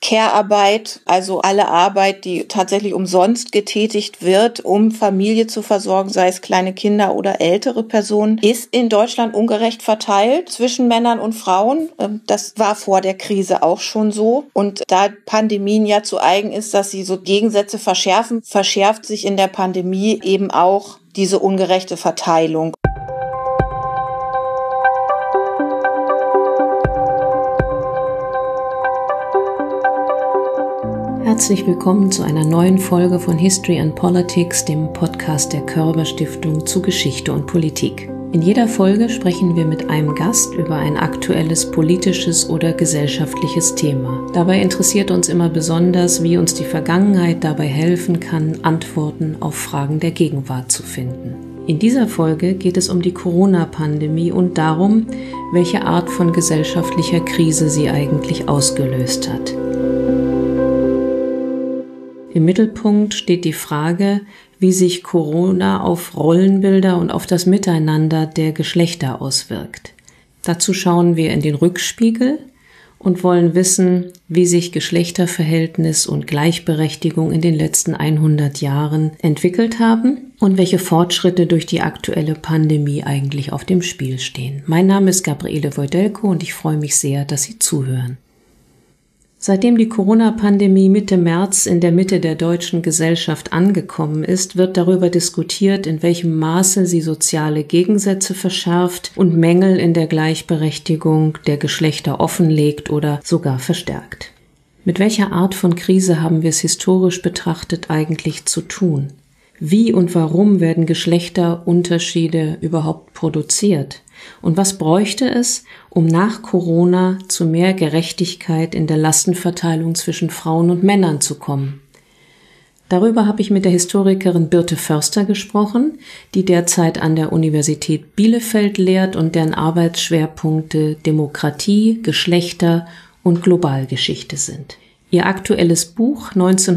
Care-Arbeit, also alle Arbeit, die tatsächlich umsonst getätigt wird, um Familie zu versorgen, sei es kleine Kinder oder ältere Personen, ist in Deutschland ungerecht verteilt zwischen Männern und Frauen. Das war vor der Krise auch schon so. Und da Pandemien ja zu eigen ist, dass sie so Gegensätze verschärfen, verschärft sich in der Pandemie eben auch diese ungerechte Verteilung. Herzlich willkommen zu einer neuen Folge von History and Politics, dem Podcast der Körber Stiftung zu Geschichte und Politik. In jeder Folge sprechen wir mit einem Gast über ein aktuelles politisches oder gesellschaftliches Thema. Dabei interessiert uns immer besonders, wie uns die Vergangenheit dabei helfen kann, Antworten auf Fragen der Gegenwart zu finden. In dieser Folge geht es um die Corona-Pandemie und darum, welche Art von gesellschaftlicher Krise sie eigentlich ausgelöst hat. Im Mittelpunkt steht die Frage, wie sich Corona auf Rollenbilder und auf das Miteinander der Geschlechter auswirkt. Dazu schauen wir in den Rückspiegel und wollen wissen, wie sich Geschlechterverhältnis und Gleichberechtigung in den letzten 100 Jahren entwickelt haben und welche Fortschritte durch die aktuelle Pandemie eigentlich auf dem Spiel stehen. Mein Name ist Gabriele Wojdelko und ich freue mich sehr, dass Sie zuhören. Seitdem die Corona-Pandemie Mitte März in der Mitte der deutschen Gesellschaft angekommen ist, wird darüber diskutiert, in welchem Maße sie soziale Gegensätze verschärft und Mängel in der Gleichberechtigung der Geschlechter offenlegt oder sogar verstärkt. Mit welcher Art von Krise haben wir es historisch betrachtet eigentlich zu tun? Wie und warum werden Geschlechterunterschiede überhaupt produziert? Und was bräuchte es, um nach Corona zu mehr Gerechtigkeit in der Lastenverteilung zwischen Frauen und Männern zu kommen? Darüber habe ich mit der Historikerin Birte Förster gesprochen, die derzeit an der Universität Bielefeld lehrt und deren Arbeitsschwerpunkte Demokratie, Geschlechter und Globalgeschichte sind. Ihr aktuelles Buch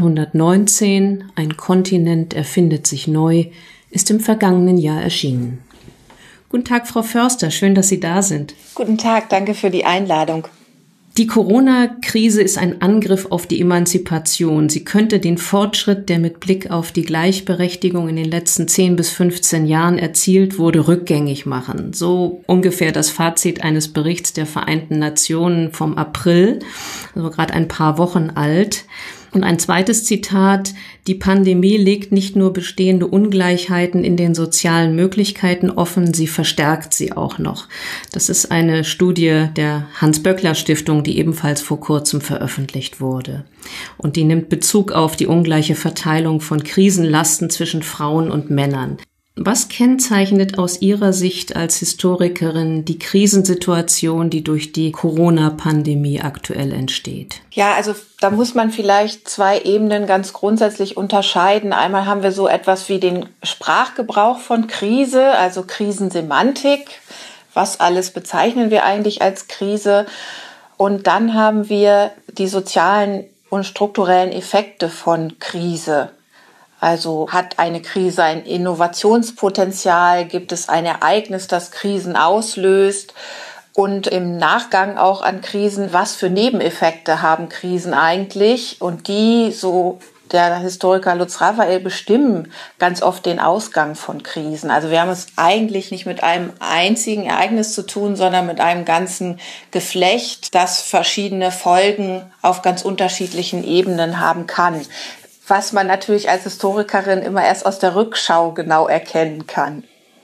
1919, Ein Kontinent erfindet sich neu, ist im vergangenen Jahr erschienen. Guten Tag, Frau Förster, schön, dass Sie da sind. Guten Tag, danke für die Einladung. Die Corona-Krise ist ein Angriff auf die Emanzipation. Sie könnte den Fortschritt, der mit Blick auf die Gleichberechtigung in den letzten 10 bis 15 Jahren erzielt wurde, rückgängig machen. So ungefähr das Fazit eines Berichts der Vereinten Nationen vom April, also gerade ein paar Wochen alt. Und ein zweites Zitat: Die Pandemie legt nicht nur bestehende Ungleichheiten in den sozialen Möglichkeiten offen, sie verstärkt sie auch noch. Das ist eine Studie der Hans-Böckler-Stiftung, die ebenfalls vor kurzem veröffentlicht wurde. Und die nimmt Bezug auf die ungleiche Verteilung von Krisenlasten zwischen Frauen und Männern. Was kennzeichnet aus Ihrer Sicht als Historikerin die Krisensituation, die durch die Corona-Pandemie aktuell entsteht? Ja, also da muss man vielleicht 2 Ebenen ganz grundsätzlich unterscheiden. Einmal haben wir so etwas wie den Sprachgebrauch von Krise, also Krisensemantik. Was alles bezeichnen wir eigentlich als Krise? Und dann haben wir die sozialen und strukturellen Effekte von Krise. Also hat eine Krise ein Innovationspotenzial, gibt es ein Ereignis, das Krisen auslöst und im Nachgang auch an Krisen, was für Nebeneffekte haben Krisen eigentlich und die, so der Historiker Lutz Raphael, bestimmen ganz oft den Ausgang von Krisen. Also wir haben es eigentlich nicht mit einem einzigen Ereignis zu tun, sondern mit einem ganzen Geflecht, das verschiedene Folgen auf ganz unterschiedlichen Ebenen haben kann. Was man natürlich als Historikerin immer erst aus der Rückschau genau erkennen kann.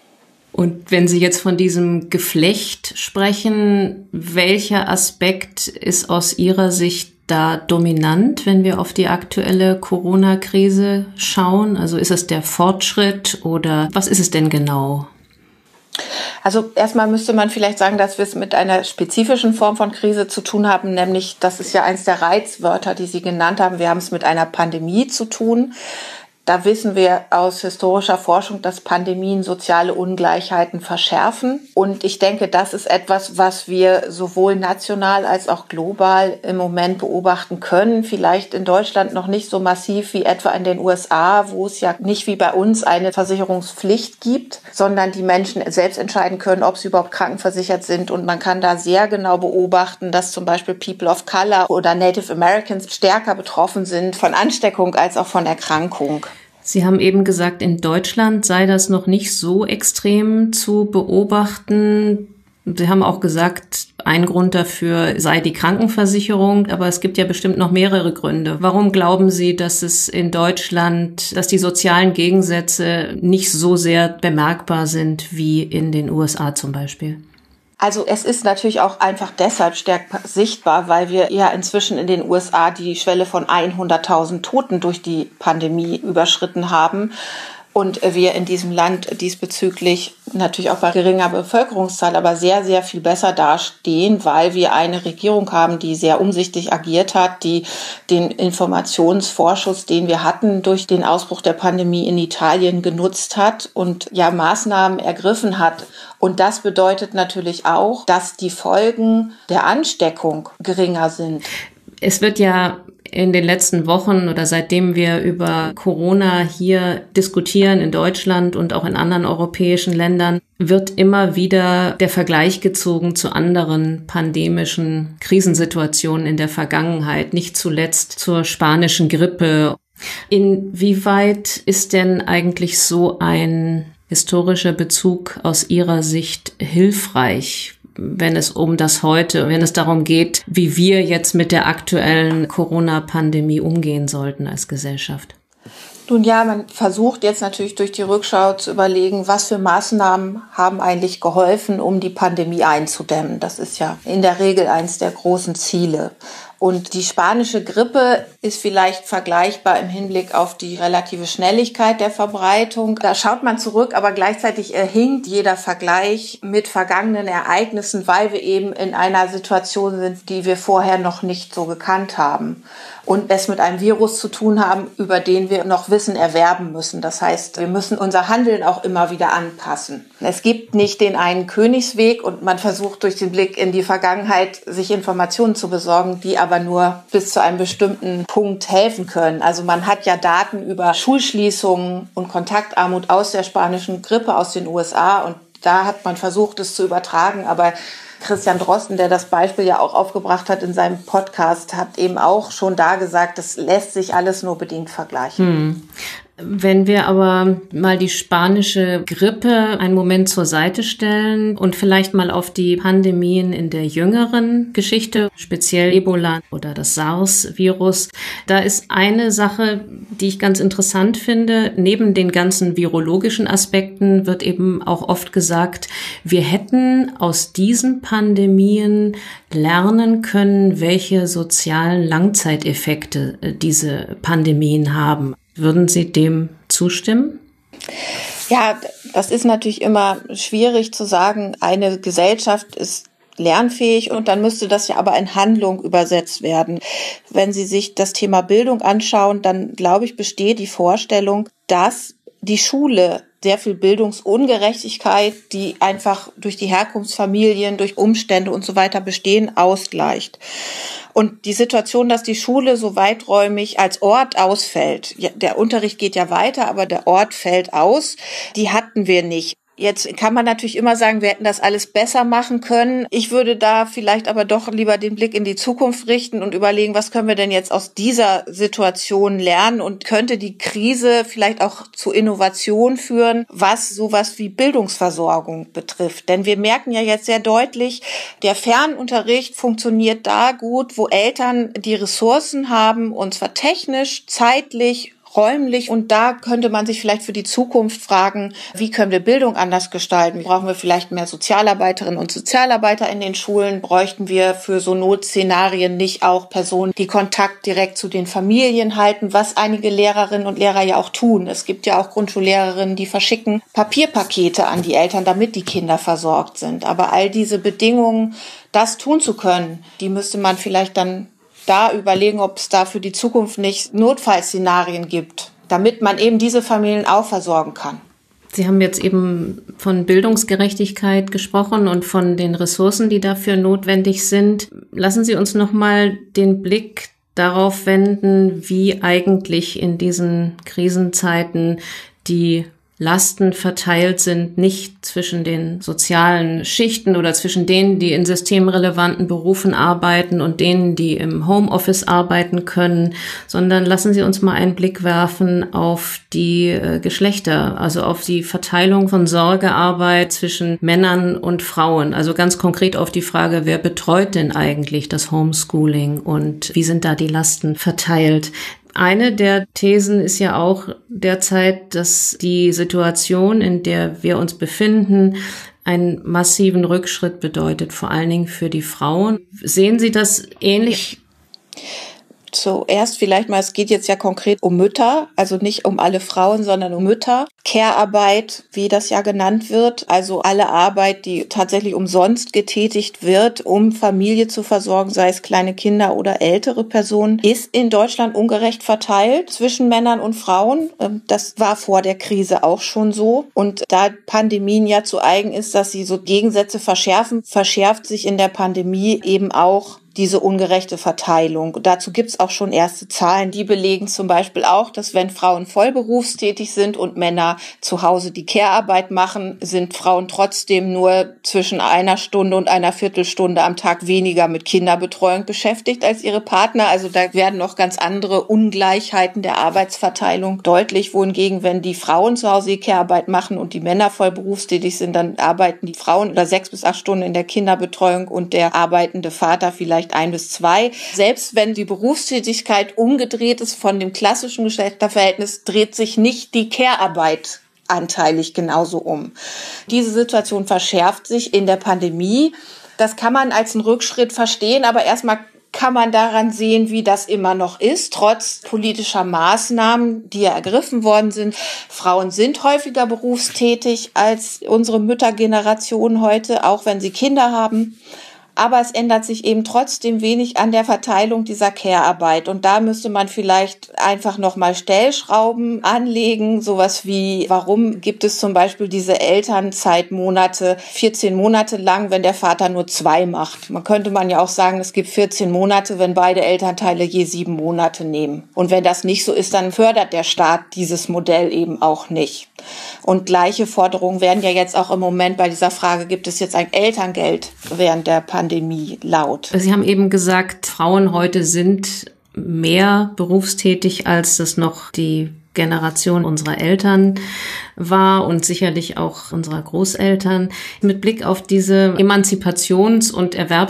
Und wenn Sie jetzt von diesem Geflecht sprechen, welcher Aspekt ist aus Ihrer Sicht da dominant, wenn wir auf die aktuelle Corona-Krise schauen? Also ist es der Fortschritt oder was ist es denn genau? Also erstmal müsste man vielleicht sagen, dass wir es mit einer spezifischen Form von Krise zu tun haben, nämlich, das ist ja eins der Reizwörter, die Sie genannt haben, wir haben es mit einer Pandemie zu tun. Da wissen wir aus historischer Forschung, dass Pandemien soziale Ungleichheiten verschärfen. Und ich denke, das ist etwas, was wir sowohl national als auch global im Moment beobachten können. Vielleicht in Deutschland noch nicht so massiv wie etwa in den USA, wo es ja nicht wie bei uns eine Versicherungspflicht gibt, sondern die Menschen selbst entscheiden können, ob sie überhaupt krankenversichert sind. Und man kann da sehr genau beobachten, dass zum Beispiel People of Color oder Native Americans stärker betroffen sind von Ansteckung als auch von Erkrankung. Sie haben eben gesagt, in Deutschland sei das noch nicht so extrem zu beobachten. Sie haben auch gesagt, ein Grund dafür sei die Krankenversicherung, aber es gibt ja bestimmt noch mehrere Gründe. Warum glauben Sie, dass es in Deutschland, dass die sozialen Gegensätze nicht so sehr bemerkbar sind wie in den USA zum Beispiel? Also es ist natürlich auch einfach deshalb stärker sichtbar, weil wir ja inzwischen in den USA die Schwelle von 100.000 Toten durch die Pandemie überschritten haben. Und wir in diesem Land diesbezüglich natürlich auch bei geringer Bevölkerungszahl, aber sehr, sehr viel besser dastehen, weil wir eine Regierung haben, die sehr umsichtig agiert hat, die den Informationsvorschuss, den wir hatten durch den Ausbruch der Pandemie in Italien genutzt hat und ja Maßnahmen ergriffen hat. Und das bedeutet natürlich auch, dass die Folgen der Ansteckung geringer sind. Es wird ja in den letzten Wochen oder seitdem wir über Corona hier diskutieren in Deutschland und auch in anderen europäischen Ländern, wird immer wieder der Vergleich gezogen zu anderen pandemischen Krisensituationen in der Vergangenheit, nicht zuletzt zur spanischen Grippe. Inwieweit ist denn eigentlich so ein historischer Bezug aus Ihrer Sicht hilfreich, wenn es um das Heute, wenn es darum geht, wie wir jetzt mit der aktuellen Corona-Pandemie umgehen sollten als Gesellschaft? Nun ja, man versucht jetzt natürlich durch die Rückschau zu überlegen, was für Maßnahmen haben eigentlich geholfen, um die Pandemie einzudämmen. Das ist ja in der Regel eines der großen Ziele. Und die spanische Grippe ist vielleicht vergleichbar im Hinblick auf die relative Schnelligkeit der Verbreitung. Da schaut man zurück, aber gleichzeitig hinkt jeder Vergleich mit vergangenen Ereignissen, weil wir eben in einer Situation sind, die wir vorher noch nicht so gekannt haben. Und es mit einem Virus zu tun haben, über den wir noch Wissen erwerben müssen. Das heißt, wir müssen unser Handeln auch immer wieder anpassen. Es gibt nicht den einen Königsweg und man versucht durch den Blick in die Vergangenheit, sich Informationen zu besorgen, die aber nur bis zu einem bestimmten Punkt helfen können. Also man hat ja Daten über Schulschließungen und Kontaktarmut aus der spanischen Grippe aus den USA und da hat man versucht, es zu übertragen, aber Christian Drosten, der das Beispiel ja auch aufgebracht hat in seinem Podcast, hat eben auch schon da gesagt, das lässt sich alles nur bedingt vergleichen. Wenn wir aber mal die spanische Grippe einen Moment zur Seite stellen und vielleicht mal auf die Pandemien in der jüngeren Geschichte, speziell Ebola oder das SARS-Virus, da ist eine Sache, die ich ganz interessant finde. Neben den ganzen virologischen Aspekten wird eben auch oft gesagt, wir hätten aus diesen Pandemien lernen können, welche sozialen Langzeiteffekte diese Pandemien haben. Würden Sie dem zustimmen? Ja, das ist natürlich immer schwierig zu sagen, eine Gesellschaft ist lernfähig und dann müsste das ja aber in Handlung übersetzt werden. Wenn Sie sich das Thema Bildung anschauen, dann glaube ich, besteht die Vorstellung, dass die Schule sehr viel Bildungsungerechtigkeit, die einfach durch die Herkunftsfamilien, durch Umstände und so weiter bestehen, ausgleicht. Und die Situation, dass die Schule so weiträumig als Ort ausfällt, ja, der Unterricht geht ja weiter, aber der Ort fällt aus, die hatten wir nicht. Jetzt kann man natürlich immer sagen, wir hätten das alles besser machen können. Ich würde da vielleicht aber doch lieber den Blick in die Zukunft richten und überlegen, was können wir denn jetzt aus dieser Situation lernen und könnte die Krise vielleicht auch zu Innovation führen, was sowas wie Bildungsversorgung betrifft. Denn wir merken ja jetzt sehr deutlich, der Fernunterricht funktioniert da gut, wo Eltern die Ressourcen haben, und zwar technisch, zeitlich, räumlich, und da könnte man sich vielleicht für die Zukunft fragen, wie können wir Bildung anders gestalten? Brauchen wir vielleicht mehr Sozialarbeiterinnen und Sozialarbeiter in den Schulen? Bräuchten wir für so Notszenarien nicht auch Personen, die Kontakt direkt zu den Familien halten, was einige Lehrerinnen und Lehrer ja auch tun? Es gibt ja auch Grundschullehrerinnen, die verschicken Papierpakete an die Eltern, damit die Kinder versorgt sind. Aber all diese Bedingungen, das tun zu können, die müsste man vielleicht dann da überlegen, ob es da für die Zukunft nicht Notfallszenarien gibt. damit man eben diese Familien auch versorgen kann. Sie haben jetzt eben von Bildungsgerechtigkeit gesprochen und von den Ressourcen, die dafür notwendig sind. Lassen Sie uns noch mal den Blick darauf wenden, wie eigentlich in diesen Krisenzeiten die Lasten verteilt sind, nicht zwischen den sozialen Schichten oder zwischen denen, die in systemrelevanten Berufen arbeiten und denen, die im Homeoffice arbeiten können, sondern lassen Sie uns mal einen Blick werfen auf die Geschlechter, also auf die Verteilung von Sorgearbeit zwischen Männern und Frauen. Also ganz konkret auf die Frage, wer betreut denn eigentlich das Homeschooling und wie sind da die Lasten verteilt? Eine der Thesen ist ja auch derzeit, dass die Situation, in der wir uns befinden, einen massiven Rückschritt bedeutet, vor allen Dingen für die Frauen. Sehen Sie das ähnlich? Zuerst vielleicht mal, es geht jetzt ja konkret um Mütter, also nicht um alle Frauen, sondern um Mütter. Care-Arbeit, wie das ja genannt wird, also alle Arbeit, die tatsächlich umsonst getätigt wird, um Familie zu versorgen, sei es kleine Kinder oder ältere Personen, ist in Deutschland ungerecht verteilt zwischen Männern und Frauen. Das war vor der Krise auch schon so. Und da Pandemien ja zu eigen ist, dass sie so Gegensätze verschärfen, verschärft sich in der Pandemie eben auch diese ungerechte Verteilung. Dazu gibt's auch schon erste Zahlen, die belegen zum Beispiel auch, dass wenn Frauen vollberufstätig sind und Männer zu Hause die Care-Arbeit machen, sind Frauen trotzdem nur zwischen 1 Stunde und 1/4 Stunde am Tag weniger mit Kinderbetreuung beschäftigt als ihre Partner. Also da werden noch ganz andere Ungleichheiten der Arbeitsverteilung deutlich, wohingegen, wenn die Frauen zu Hause die Care-Arbeit machen und die Männer vollberufstätig sind, dann arbeiten die Frauen 6 bis 8 Stunden in der Kinderbetreuung und der arbeitende Vater vielleicht 1 bis 2. Selbst wenn die Berufstätigkeit umgedreht ist von dem klassischen Geschlechterverhältnis, dreht sich nicht die Care-Arbeit anteilig genauso um. Diese Situation verschärft sich in der Pandemie. Das kann man als einen Rückschritt verstehen, aber erstmal kann man daran sehen, wie das immer noch ist, trotz politischer Maßnahmen, die ja ergriffen worden sind. Frauen sind häufiger berufstätig als unsere Müttergeneration heute, auch wenn sie Kinder haben. Aber es ändert sich eben trotzdem wenig an der Verteilung dieser Care-Arbeit. Und da müsste man vielleicht einfach nochmal Stellschrauben anlegen. Sowas wie, warum gibt es zum Beispiel diese Elternzeitmonate 14 Monate lang, wenn der Vater nur 2 macht? Könnte man ja auch sagen, es gibt 14 Monate, wenn beide Elternteile je 7 Monate nehmen. Und wenn das nicht so ist, dann fördert der Staat dieses Modell eben auch nicht. Und gleiche Forderungen werden ja jetzt auch im Moment bei dieser Frage, gibt es jetzt ein Elterngeld während der Pandemie laut. Sie haben eben gesagt, Frauen heute sind mehr berufstätig, als das noch die Generation unserer Eltern war und sicherlich auch unserer Großeltern. Mit Blick auf diese Emanzipations- und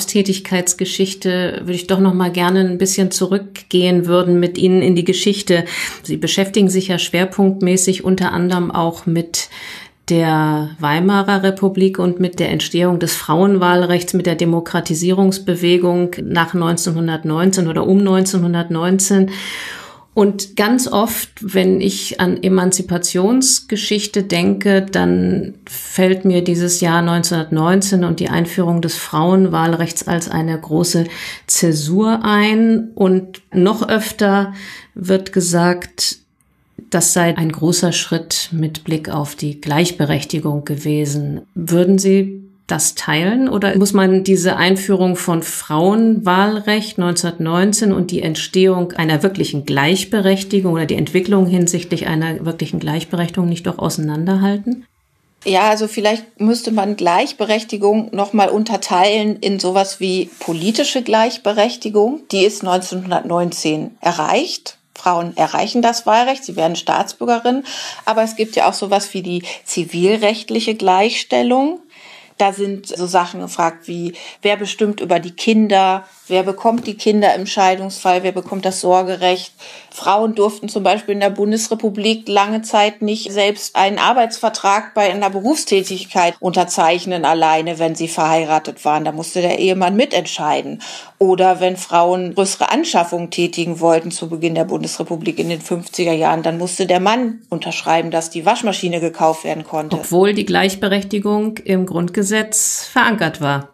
Erwerbstätigkeitsgeschichte würde ich doch noch mal gerne ein bisschen zurückgehen würden mit Ihnen in die Geschichte. Sie beschäftigen sich ja schwerpunktmäßig unter anderem auch mit der Weimarer Republik und mit der Entstehung des Frauenwahlrechts, mit der Demokratisierungsbewegung nach 1919 oder um 1919. Und ganz oft, wenn ich an Emanzipationsgeschichte denke, dann fällt mir dieses Jahr 1919 und die Einführung des Frauenwahlrechts als eine große Zäsur ein. Und noch öfter wird gesagt, das sei ein großer Schritt mit Blick auf die Gleichberechtigung gewesen. Würden Sie das teilen oder muss man diese Einführung von Frauenwahlrecht 1919 und die Entstehung einer wirklichen Gleichberechtigung oder die Entwicklung hinsichtlich einer wirklichen Gleichberechtigung nicht doch auseinanderhalten? Ja, also vielleicht müsste man Gleichberechtigung nochmal unterteilen in sowas wie politische Gleichberechtigung. Die ist 1919 erreicht. Frauen erreichen das Wahlrecht, sie werden Staatsbürgerin. Aber es gibt ja auch sowas wie die zivilrechtliche Gleichstellung. Da sind so Sachen gefragt wie, wer bestimmt über die Kinder, wer bekommt die Kinder im Scheidungsfall, wer bekommt das Sorgerecht. Frauen durften zum Beispiel in der Bundesrepublik lange Zeit nicht selbst einen Arbeitsvertrag bei einer Berufstätigkeit unterzeichnen, alleine, wenn sie verheiratet waren. Da musste der Ehemann mitentscheiden. Oder wenn Frauen größere Anschaffungen tätigen wollten zu Beginn der Bundesrepublik in den 50er Jahren, dann musste der Mann unterschreiben, dass die Waschmaschine gekauft werden konnte. Obwohl die Gleichberechtigung im Grundgesetz verankert war.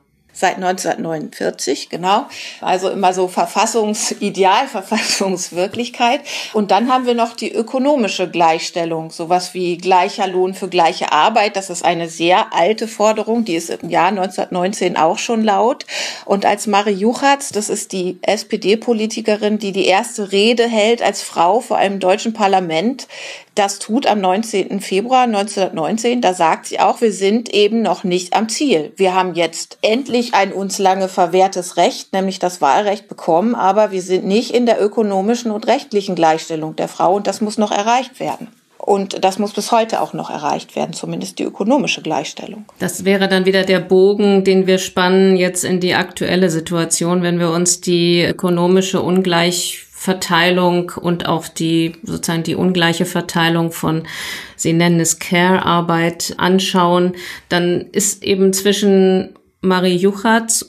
seit 1949, genau. Also immer so Verfassungsideal, Verfassungswirklichkeit. Und dann haben wir noch die ökonomische Gleichstellung, sowas wie gleicher Lohn für gleiche Arbeit. Das ist eine sehr alte Forderung, die ist im Jahr 1919 auch schon laut. Und als Marie Juchatz, das ist die SPD-Politikerin, die die erste Rede hält als Frau vor einem deutschen Parlament, das tut am 19. Februar 1919, da sagt sie auch, wir sind eben noch nicht am Ziel. Wir haben jetzt endlich ein uns lange verwehrtes Recht, nämlich das Wahlrecht bekommen, aber wir sind nicht in der ökonomischen und rechtlichen Gleichstellung der Frau und das muss noch erreicht werden. Und das muss bis heute auch noch erreicht werden, zumindest die ökonomische Gleichstellung. Das wäre dann wieder der Bogen, den wir spannen jetzt in die aktuelle Situation, wenn wir uns die ökonomische Ungleichverteilung und auch die sozusagen die ungleiche Verteilung von, Sie nennen es Care-Arbeit, anschauen, dann ist eben zwischen Marie Juchatz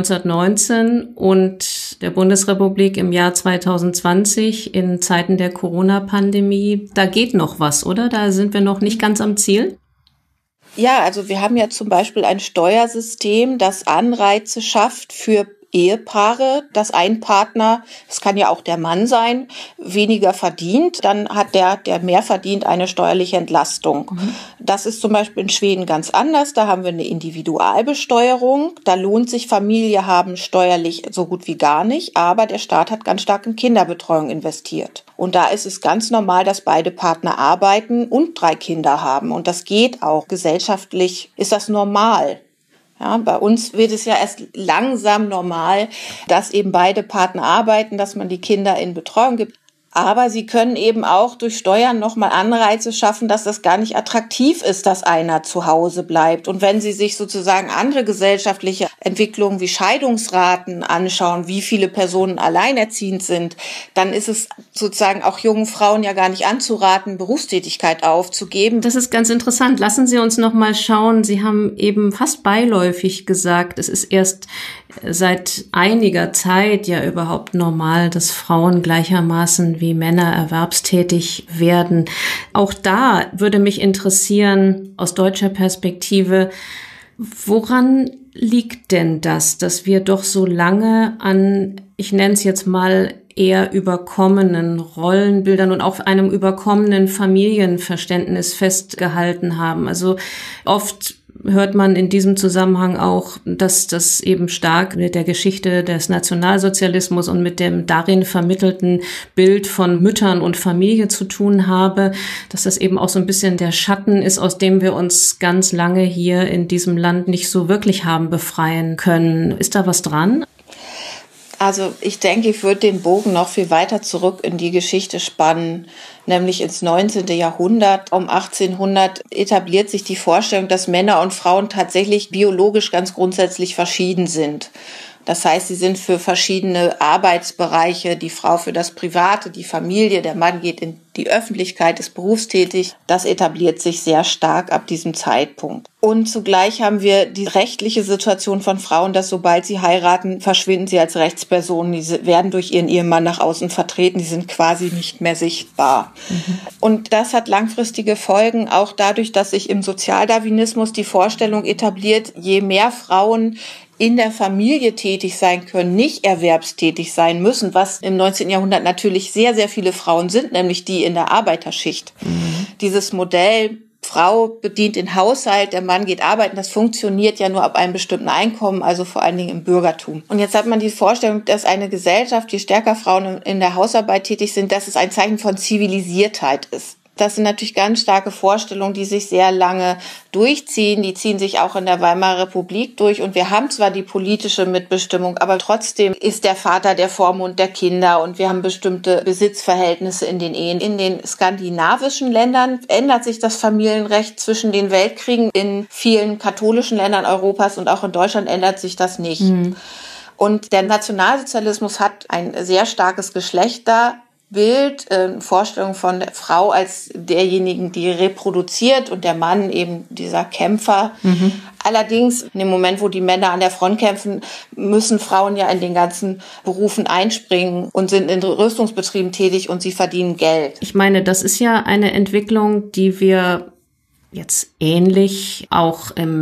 1919 und der Bundesrepublik im Jahr 2020 in Zeiten der Corona-Pandemie, da geht noch was, oder? Da sind wir noch nicht ganz am Ziel? Ja, also wir haben ja zum Beispiel ein Steuersystem, das Anreize schafft für Ehepaare, dass ein Partner, es kann ja auch der Mann sein, weniger verdient, dann hat der mehr verdient, eine steuerliche Entlastung. Das ist zum Beispiel in Schweden ganz anders. Da haben wir eine Individualbesteuerung. Da lohnt sich Familie haben steuerlich so gut wie gar nicht, aber der Staat hat ganz stark in Kinderbetreuung investiert. Und da ist es ganz normal, dass beide Partner arbeiten und 3 Kinder haben. Und das geht auch. Gesellschaftlich ist das normal. Ja, bei uns wird es ja erst langsam normal, dass eben beide Partner arbeiten, dass man die Kinder in Betreuung gibt. Aber sie können eben auch durch Steuern nochmal Anreize schaffen, dass das gar nicht attraktiv ist, dass einer zu Hause bleibt. Und wenn Sie sich sozusagen andere gesellschaftliche Entwicklungen wie Scheidungsraten anschauen, wie viele Personen alleinerziehend sind, dann ist es sozusagen auch jungen Frauen ja gar nicht anzuraten, Berufstätigkeit aufzugeben. Das ist ganz interessant. Lassen Sie uns noch mal schauen. Sie haben eben fast beiläufig gesagt, es ist erst seit einiger Zeit ja überhaupt normal, dass Frauen gleichermaßen wie Männer erwerbstätig werden. Auch da würde mich interessieren, aus deutscher Perspektive, woran liegt denn das, dass wir doch so lange an, ich nenne es jetzt mal, eher überkommenen Rollenbildern und auch einem überkommenen Familienverständnis festgehalten haben? Also oft hört man in diesem Zusammenhang auch, dass das eben stark mit der Geschichte des Nationalsozialismus und mit dem darin vermittelten Bild von Müttern und Familie zu tun habe, dass das eben auch so ein bisschen der Schatten ist, aus dem wir uns ganz lange hier in diesem Land nicht so wirklich haben befreien können. Ist da was dran? Also ich denke, ich würde den Bogen noch viel weiter zurück in die Geschichte spannen, nämlich ins 19. Jahrhundert. Um 1800 etabliert sich die Vorstellung, dass Männer und Frauen tatsächlich biologisch ganz grundsätzlich verschieden sind. Das heißt, sie sind für verschiedene Arbeitsbereiche, die Frau für das Private, die Familie, der Mann geht in die Öffentlichkeit, ist berufstätig. Das etabliert sich sehr stark ab diesem Zeitpunkt. Und zugleich haben wir die rechtliche Situation von Frauen, dass sobald sie heiraten, verschwinden sie als Rechtspersonen. Die werden durch ihren Ehemann nach außen vertreten, die sind quasi nicht mehr sichtbar. Und das hat langfristige Folgen, auch dadurch, dass sich im Sozialdarwinismus die Vorstellung etabliert, je mehr Frauen in der Familie tätig sein können, nicht erwerbstätig sein müssen, was im 19. Jahrhundert natürlich sehr, sehr viele Frauen sind, nämlich die in der Arbeiterschicht. Dieses Modell, Frau bedient den Haushalt, der Mann geht arbeiten, das funktioniert ja nur ab einem bestimmten Einkommen, also vor allen Dingen im Bürgertum. Und jetzt hat man die Vorstellung, dass eine Gesellschaft, je stärker Frauen in der Hausarbeit tätig sind, dass es ein Zeichen von Zivilisiertheit ist. Das sind natürlich ganz starke Vorstellungen, die sich sehr lange durchziehen. Die ziehen sich auch in der Weimarer Republik durch. Und wir haben zwar die politische Mitbestimmung, aber trotzdem ist der Vater der Vormund der Kinder. Und wir haben bestimmte Besitzverhältnisse in den Ehen. In den skandinavischen Ländern ändert sich das Familienrecht zwischen den Weltkriegen. In vielen katholischen Ländern Europas und auch in Deutschland ändert sich das nicht. Und der Nationalsozialismus hat ein sehr starkes Geschlechterbild, Vorstellung von der Frau als derjenigen, die reproduziert und der Mann eben dieser Kämpfer. Allerdings, in dem Moment, wo die Männer an der Front kämpfen, müssen Frauen ja in den ganzen Berufen einspringen und sind in Rüstungsbetrieben tätig und sie verdienen Geld. Ich meine, das ist ja eine Entwicklung, die wir jetzt ähnlich auch im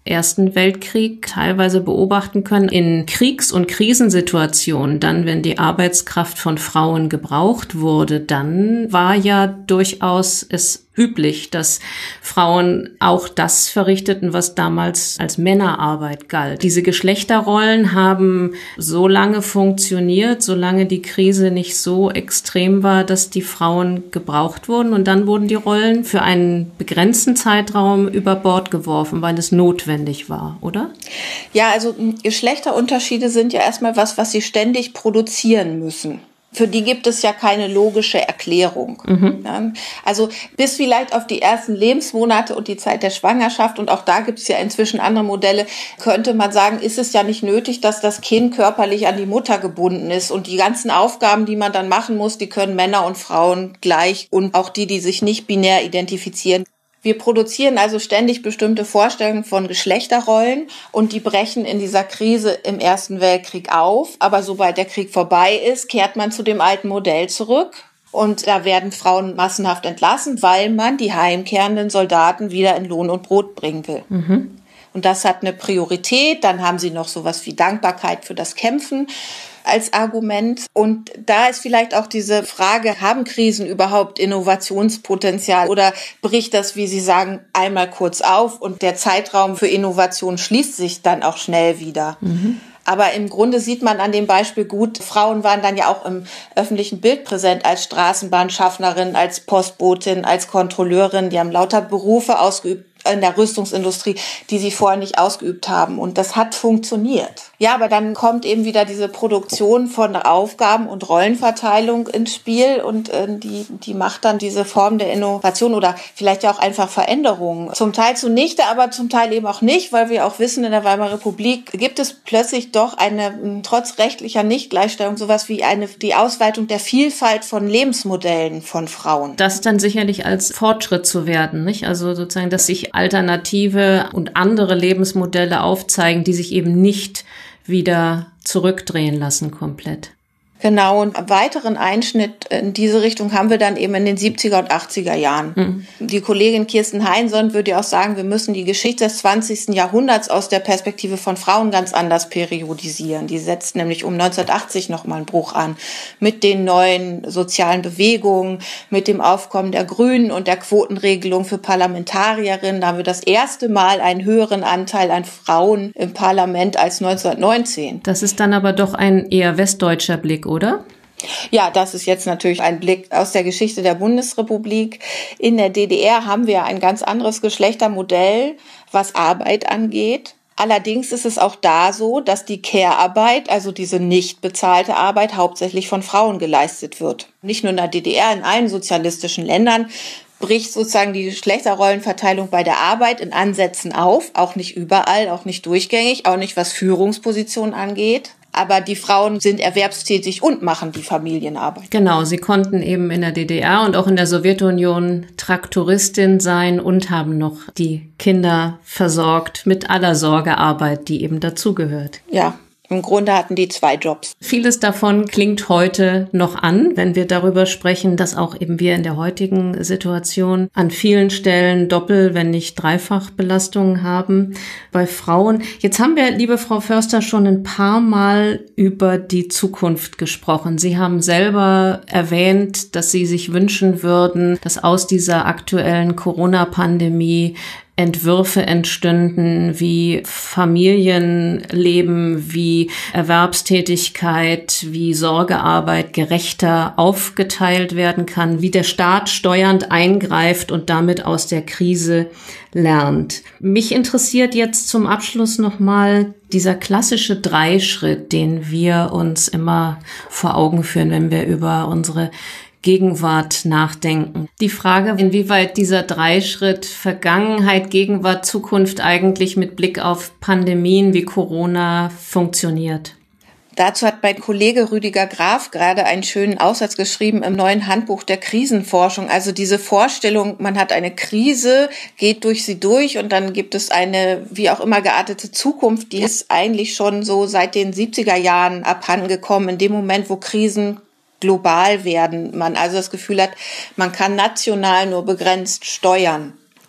Ersten Weltkrieg teilweise beobachten können. In Kriegs- und Krisensituationen, dann, wenn die Arbeitskraft von Frauen gebraucht wurde, dann war ja durchaus es üblich, dass Frauen auch das verrichteten, was damals als Männerarbeit galt. Diese Geschlechterrollen haben so lange funktioniert, solange die Krise nicht so extrem war, dass die Frauen gebraucht wurden. Und dann wurden die Rollen für einen begrenzten Zeitraum über Bord geworfen, weil es notwendig war, oder? Ja, also Geschlechterunterschiede sind ja erstmal was sie ständig produzieren müssen. Für die gibt es ja keine logische Erklärung. Ja, also bis vielleicht auf die ersten Lebensmonate und die Zeit der Schwangerschaft, und auch da gibt es ja inzwischen andere Modelle, könnte man sagen, ist es ja nicht nötig, dass das Kind körperlich an die Mutter gebunden ist. Und die ganzen Aufgaben, die man dann machen muss, die können Männer und Frauen gleich, und auch die sich nicht binär identifizieren. Wir produzieren also ständig bestimmte Vorstellungen von Geschlechterrollen, und die brechen in dieser Krise im Ersten Weltkrieg auf. Aber sobald der Krieg vorbei ist, kehrt man zu dem alten Modell zurück. Und da werden Frauen massenhaft entlassen, weil man die heimkehrenden Soldaten wieder in Lohn und Brot bringen will. Und das hat eine Priorität. Dann haben sie noch sowas wie Dankbarkeit für das Kämpfen als Argument. Und da ist vielleicht auch diese Frage, haben Krisen überhaupt Innovationspotenzial, oder bricht das, wie Sie sagen, einmal kurz auf und der Zeitraum für Innovation schließt sich dann auch schnell wieder? Aber im Grunde sieht man an dem Beispiel gut, Frauen waren dann ja auch im öffentlichen Bild präsent als Straßenbahnschaffnerin, als Postbotin, als Kontrolleurin. Die haben lauter Berufe ausgeübt in der Rüstungsindustrie, die sie vorher nicht ausgeübt haben. Und das hat funktioniert. Ja, aber dann kommt eben wieder diese Produktion von Aufgaben und Rollenverteilung ins Spiel, und die macht dann diese Form der Innovation oder vielleicht ja auch einfach Veränderungen. Zum Teil zunichte, aber zum Teil eben auch nicht, weil wir auch wissen, in der Weimarer Republik gibt es plötzlich doch eine, trotz rechtlicher Nichtgleichstellung, sowas wie die Ausweitung der Vielfalt von Lebensmodellen von Frauen. Das dann sicherlich als Fortschritt zu werden, nicht? Also sozusagen, dass sich alternative und andere Lebensmodelle aufzeigen, die sich eben nicht wieder zurückdrehen lassen komplett. Genau, und einen weiteren Einschnitt in diese Richtung haben wir dann eben in den 70er und 80er Jahren. Die Kollegin Kirsten Heinsohn würde ja auch sagen, wir müssen die Geschichte des 20. Jahrhunderts aus der Perspektive von Frauen ganz anders periodisieren. Die setzt nämlich um 1980 nochmal einen Bruch an mit den neuen sozialen Bewegungen, mit dem Aufkommen der Grünen und der Quotenregelung für Parlamentarierinnen. Da haben wir das erste Mal einen höheren Anteil an Frauen im Parlament als 1919. Das ist dann aber doch ein eher westdeutscher Blick, oder? Ja, das ist jetzt natürlich ein Blick aus der Geschichte der Bundesrepublik. In der DDR haben wir ein ganz anderes Geschlechtermodell, was Arbeit angeht. Allerdings ist es auch da so, dass die Care-Arbeit, also diese nicht bezahlte Arbeit, hauptsächlich von Frauen geleistet wird. Nicht nur in der DDR, in allen sozialistischen Ländern bricht sozusagen die Geschlechterrollenverteilung bei der Arbeit in Ansätzen auf. Auch nicht überall, auch nicht durchgängig, auch nicht was Führungspositionen angeht. Aber die Frauen sind erwerbstätig und machen die Familienarbeit. Genau, sie konnten eben in der DDR und auch in der Sowjetunion Traktoristin sein und haben noch die Kinder versorgt mit aller Sorgearbeit, die eben dazugehört. Ja. Im Grunde hatten die 2 Jobs. Vieles davon klingt heute noch an, wenn wir darüber sprechen, dass auch eben wir in der heutigen Situation an vielen Stellen Doppel-, wenn nicht Dreifachbelastungen haben bei Frauen. Jetzt haben wir, liebe Frau Förster, schon ein paar Mal über die Zukunft gesprochen. Sie haben selber erwähnt, dass Sie sich wünschen würden, dass aus dieser aktuellen Corona-Pandemie Entwürfe entstünden, wie Familienleben, wie Erwerbstätigkeit, wie Sorgearbeit gerechter aufgeteilt werden kann, wie der Staat steuernd eingreift und damit aus der Krise lernt. Mich interessiert jetzt zum Abschluss nochmal dieser klassische Dreischritt, den wir uns immer vor Augen führen, wenn wir über unsere Gegenwart nachdenken. Die Frage, inwieweit dieser Dreischritt Vergangenheit, Gegenwart, Zukunft eigentlich mit Blick auf Pandemien wie Corona funktioniert. Dazu hat mein Kollege Rüdiger Graf gerade einen schönen Aufsatz geschrieben im neuen Handbuch der Krisenforschung. Also diese Vorstellung, man hat eine Krise, geht durch sie durch und dann gibt es eine wie auch immer geartete Zukunft, die ist eigentlich schon so seit den 70er Jahren abhandengekommen, in dem Moment, wo Krisen global werden, man also das Gefühl hat, man kann national nur begrenzt steuern.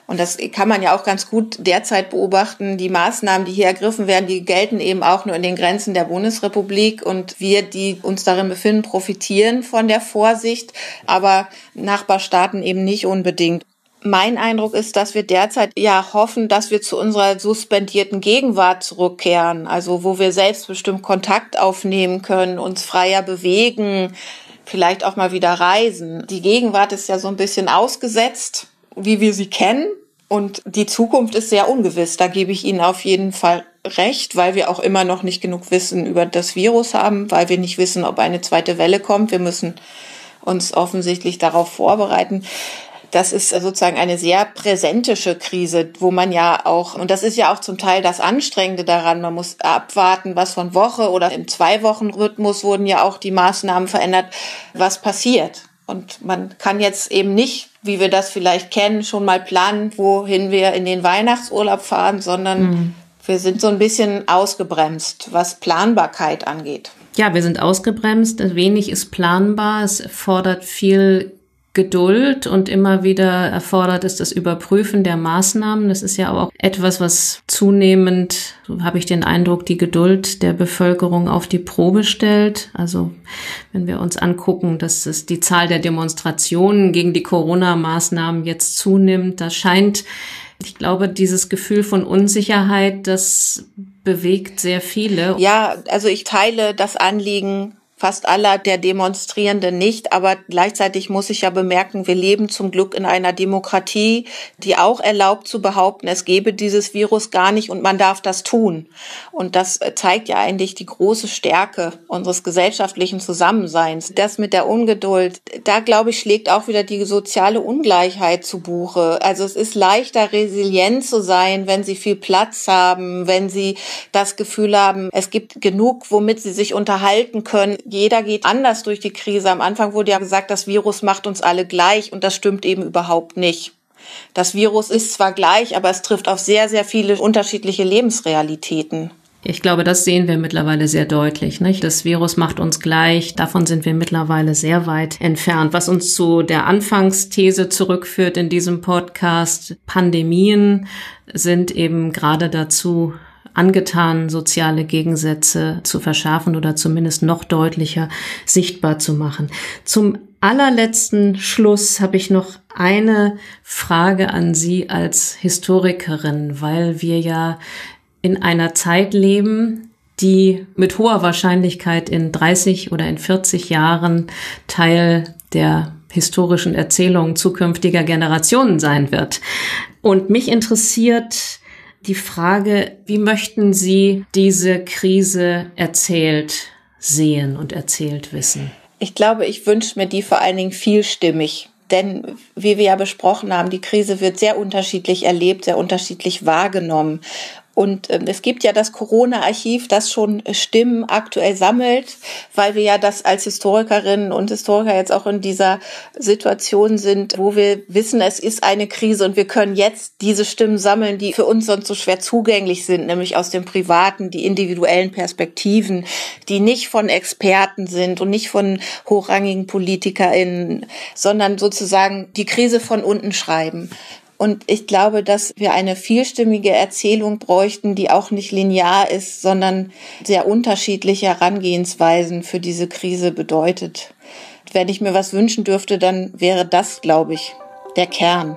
Und das kann man ja auch ganz gut derzeit beobachten. Die Maßnahmen, die hier ergriffen werden, die gelten eben auch nur in den Grenzen der Bundesrepublik. Und wir, die uns darin befinden, profitieren von der Vorsicht, aber Nachbarstaaten eben nicht unbedingt. Mein Eindruck ist, dass wir derzeit ja hoffen, dass wir zu unserer suspendierten Gegenwart zurückkehren. Also wo wir selbstbestimmt Kontakt aufnehmen können, uns freier bewegen, vielleicht auch mal wieder reisen. Die Gegenwart ist ja so ein bisschen ausgesetzt, wie wir sie kennen. Und die Zukunft ist sehr ungewiss. Da gebe ich Ihnen auf jeden Fall recht, weil wir auch immer noch nicht genug Wissen über das Virus haben, weil wir nicht wissen, ob eine zweite Welle kommt. Wir müssen uns offensichtlich darauf vorbereiten. Das ist sozusagen eine sehr präsentische Krise, wo man ja auch, und das ist ja auch zum Teil das Anstrengende daran, man muss abwarten, was von Woche oder im 2-Wochen-Rhythmus wurden ja auch die Maßnahmen verändert, was passiert. Und man kann jetzt eben nicht, wie wir das vielleicht kennen, schon mal planen, wohin wir in den Weihnachtsurlaub fahren, sondern wir sind so ein bisschen ausgebremst, was Planbarkeit angeht. Ja, wir sind ausgebremst, wenig ist planbar, es erfordert viel Geduld und immer wieder erfordert es das Überprüfen der Maßnahmen. Das ist ja auch etwas, was zunehmend, so habe ich den Eindruck, die Geduld der Bevölkerung auf die Probe stellt. Also wenn wir uns angucken, dass es die Zahl der Demonstrationen gegen die Corona-Maßnahmen jetzt zunimmt, da scheint, ich glaube, dieses Gefühl von Unsicherheit, das bewegt sehr viele. Ja, also ich teile das Anliegen fast aller der Demonstrierenden nicht, aber gleichzeitig muss ich ja bemerken, wir leben zum Glück in einer Demokratie, die auch erlaubt zu behaupten, es gebe dieses Virus gar nicht und man darf das tun. Und das zeigt ja eigentlich die große Stärke unseres gesellschaftlichen Zusammenseins. Das mit der Ungeduld, da glaube ich, schlägt auch wieder die soziale Ungleichheit zu Buche. Also es ist leichter, resilient zu sein, wenn Sie viel Platz haben, wenn Sie das Gefühl haben, es gibt genug, womit Sie sich unterhalten können. Jeder geht anders durch die Krise. Am Anfang wurde ja gesagt, das Virus macht uns alle gleich und das stimmt eben überhaupt nicht. Das Virus ist zwar gleich, aber es trifft auf sehr, sehr viele unterschiedliche Lebensrealitäten. Ich glaube, das sehen wir mittlerweile sehr deutlich, nicht? Das Virus macht uns gleich. Davon sind wir mittlerweile sehr weit entfernt. Was uns zu der Anfangsthese zurückführt in diesem Podcast: Pandemien sind eben gerade dazu angetan, soziale Gegensätze zu verschärfen oder zumindest noch deutlicher sichtbar zu machen. Zum allerletzten Schluss habe ich noch eine Frage an Sie als Historikerin, weil wir ja in einer Zeit leben, die mit hoher Wahrscheinlichkeit in 30 oder in 40 Jahren Teil der historischen Erzählungen zukünftiger Generationen sein wird. Und mich interessiert die Frage, wie möchten Sie diese Krise erzählt sehen und erzählt wissen? Ich glaube, ich wünsche mir die vor allen Dingen vielstimmig. Denn, wie wir ja besprochen haben, die Krise wird sehr unterschiedlich erlebt, sehr unterschiedlich wahrgenommen. Und es gibt ja das Corona-Archiv, das schon Stimmen aktuell sammelt, weil wir ja das als Historikerinnen und Historiker jetzt auch in dieser Situation sind, wo wir wissen, es ist eine Krise und wir können jetzt diese Stimmen sammeln, die für uns sonst so schwer zugänglich sind, nämlich aus dem Privaten, die individuellen Perspektiven, die nicht von Experten sind und nicht von hochrangigen PolitikerInnen, sondern sozusagen die Krise von unten schreiben. Und ich glaube, dass wir eine vielstimmige Erzählung bräuchten, die auch nicht linear ist, sondern sehr unterschiedliche Herangehensweisen für diese Krise bedeutet. Wenn ich mir was wünschen dürfte, dann wäre das, glaube ich, der Kern.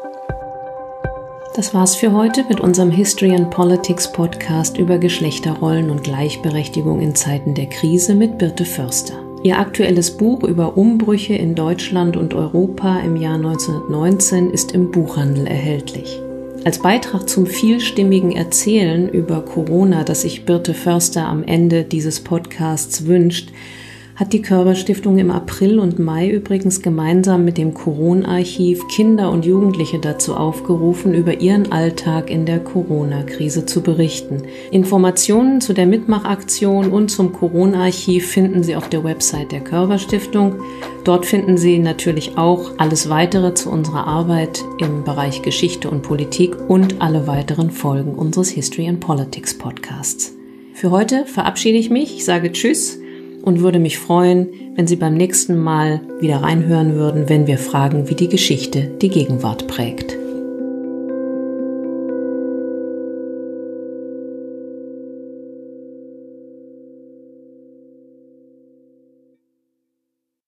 Das war's für heute mit unserem History and Politics Podcast über Geschlechterrollen und Gleichberechtigung in Zeiten der Krise mit Birte Förster. Ihr aktuelles Buch über Umbrüche in Deutschland und Europa im Jahr 1919 ist im Buchhandel erhältlich. Als Beitrag zum vielstimmigen Erzählen über Corona, das sich Birte Förster am Ende dieses Podcasts wünscht, hat die Körber-Stiftung im April und Mai übrigens gemeinsam mit dem Corona-Archiv Kinder und Jugendliche dazu aufgerufen, über ihren Alltag in der Corona-Krise zu berichten. Informationen zu der Mitmachaktion und zum Corona-Archiv finden Sie auf der Website der Körber-Stiftung. Dort finden Sie natürlich auch alles weitere zu unserer Arbeit im Bereich Geschichte und Politik und alle weiteren Folgen unseres History and Politics Podcasts. Für heute verabschiede ich mich, ich sage Tschüss und würde mich freuen, wenn Sie beim nächsten Mal wieder reinhören würden, wenn wir fragen, wie die Geschichte die Gegenwart prägt.